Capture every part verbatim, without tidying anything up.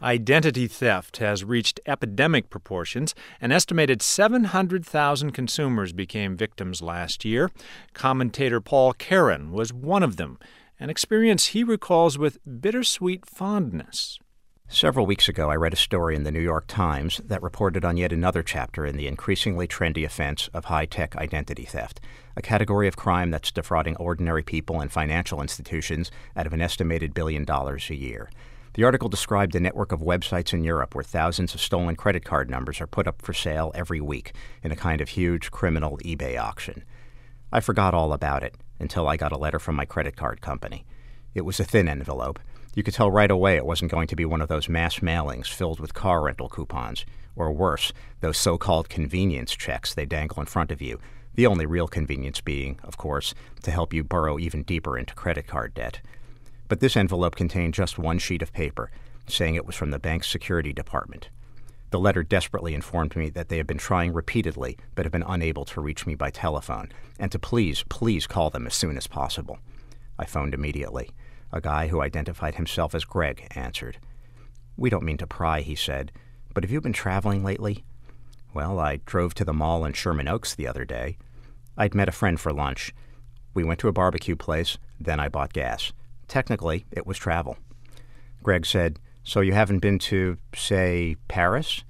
Identity theft has reached epidemic proportions. An estimated seven hundred thousand consumers became victims last year. Commentator Paul Caron was one of them, an experience he recalls with bittersweet fondness. Several weeks ago, I read a story in the New York Times that reported on yet another chapter in the increasingly trendy offense of high-tech identity theft, a category of crime that's defrauding ordinary people and financial institutions out of an estimated billion dollars a year. The article described a network of websites in Europe where thousands of stolen credit card numbers are put up for sale every week in a kind of huge criminal eBay auction. I forgot all about it until I got a letter from my credit card company. It was a thin envelope. You could tell right away it wasn't going to be one of those mass mailings filled with car rental coupons, or worse, those so-called convenience checks they dangle in front of you, the only real convenience being, of course, to help you burrow even deeper into credit card debt. But this envelope contained just one sheet of paper, saying it was from the bank's security department. The letter desperately informed me that they had been trying repeatedly but have been unable to reach me by telephone, and to please, please call them as soon as possible. I phoned immediately. A guy who identified himself as Greg answered. "We don't mean to pry," he said, "but have you been traveling lately?" "Well, I drove to the mall in Sherman Oaks the other day. I'd met a friend for lunch. We went to a barbecue place, then I bought gas. Technically, it was travel." Greg said, "So you haven't been to, say, Paris?"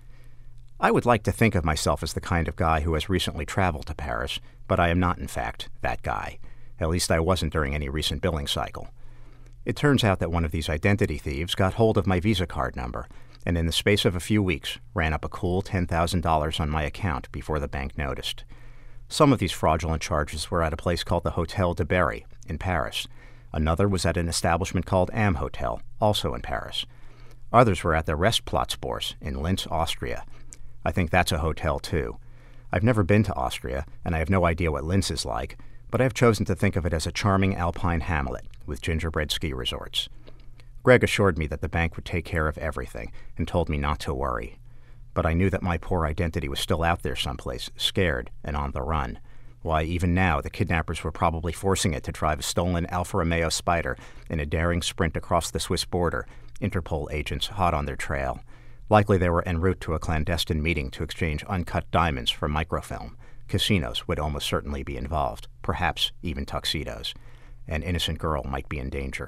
I would like to think of myself as the kind of guy who has recently traveled to Paris, but I am not, in fact, that guy. At least I wasn't during any recent billing cycle. It turns out that one of these identity thieves got hold of my Visa card number, and in the space of a few weeks ran up a cool ten thousand dollars on my account before the bank noticed. Some of these fraudulent charges were at a place called the Hotel de Berry in Paris. Another was at an establishment called Am Hotel, also in Paris. Others were at the Restplatzbörse in Linz, Austria. I think that's a hotel, too. I've never been to Austria, and I have no idea what Linz is like, but I have chosen to think of it as a charming alpine hamlet with gingerbread ski resorts. Greg assured me that the bank would take care of everything and told me not to worry. But I knew that my poor identity was still out there someplace, scared and on the run. Why, even now, the kidnappers were probably forcing it to drive a stolen Alfa Romeo Spider in a daring sprint across the Swiss border, Interpol agents hot on their trail. Likely they were en route to a clandestine meeting to exchange uncut diamonds for microfilm. Casinos would almost certainly be involved, perhaps even tuxedos. An innocent girl might be in danger.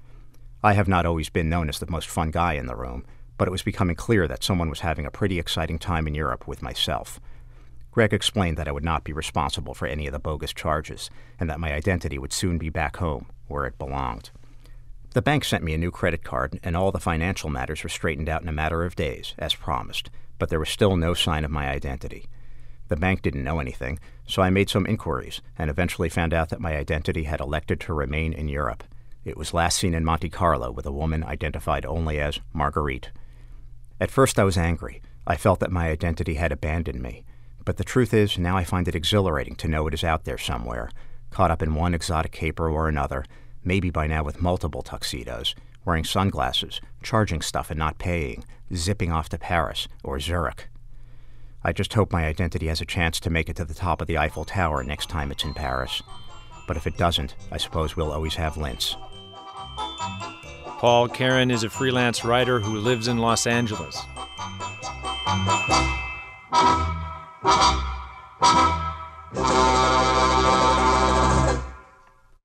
I have not always been known as the most fun guy in the room, but it was becoming clear that someone was having a pretty exciting time in Europe with myself. Greg explained that I would not be responsible for any of the bogus charges, and that my identity would soon be back home, where it belonged. The bank sent me a new credit card, and all the financial matters were straightened out in a matter of days, as promised, but there was still no sign of my identity. The bank didn't know anything, so I made some inquiries, and eventually found out that my identity had elected to remain in Europe. It was last seen in Monte Carlo with a woman identified only as Marguerite. At first I was angry. I felt that my identity had abandoned me. But the truth is, now I find it exhilarating to know it is out there somewhere, caught up in one exotic caper or another, maybe by now with multiple tuxedos, wearing sunglasses, charging stuff and not paying, zipping off to Paris or Zurich. I just hope my identity has a chance to make it to the top of the Eiffel Tower next time it's in Paris. But if it doesn't, I suppose we'll always have Linz. Paul Caron is a freelance writer who lives in Los Angeles.